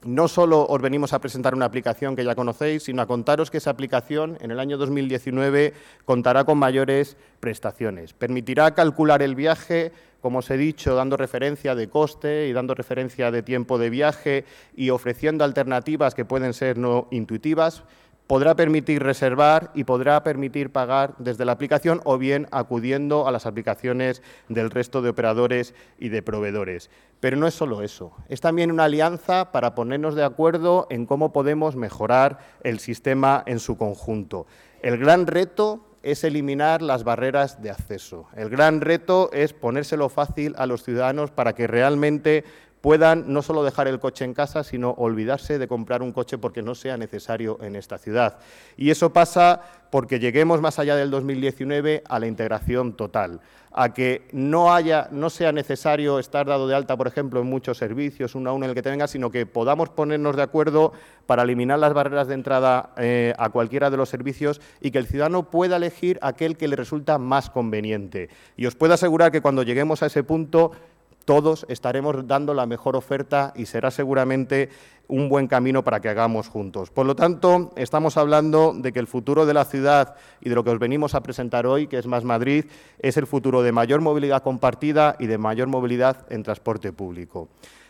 no solo os venimos a presentar una aplicación que ya conocéis, sino a contaros que esa aplicación en el año 2019 contará con mayores prestaciones. Permitirá calcular el viaje, como os he dicho, dando referencia de coste y dando referencia de tiempo de viaje y ofreciendo alternativas que pueden ser no intuitivas. Podrá permitir reservar y podrá permitir pagar desde la aplicación o bien acudiendo a las aplicaciones del resto de operadores y de proveedores. Pero no es solo eso, es también una alianza para ponernos de acuerdo en cómo podemos mejorar el sistema en su conjunto. El gran reto es eliminar las barreras de acceso. El gran reto es ponérselo fácil a los ciudadanos para que realmente puedan no solo dejar el coche en casa, sino olvidarse de comprar un coche porque no sea necesario en esta ciudad. Y eso pasa porque lleguemos más allá del 2019 a la integración total, a que no sea necesario estar dado de alta, por ejemplo, en muchos servicios, uno a uno en el que te vengas, sino que podamos ponernos de acuerdo para eliminar las barreras de entrada a cualquiera de los servicios y que el ciudadano pueda elegir aquel que le resulta más conveniente. Y os puedo asegurar que cuando lleguemos a ese punto, todos estaremos dando la mejor oferta y será seguramente un buen camino para que hagamos juntos. Por lo tanto, estamos hablando de que el futuro de la ciudad y de lo que os venimos a presentar hoy, que es Más Madrid, es el futuro de mayor movilidad compartida y de mayor movilidad en transporte público.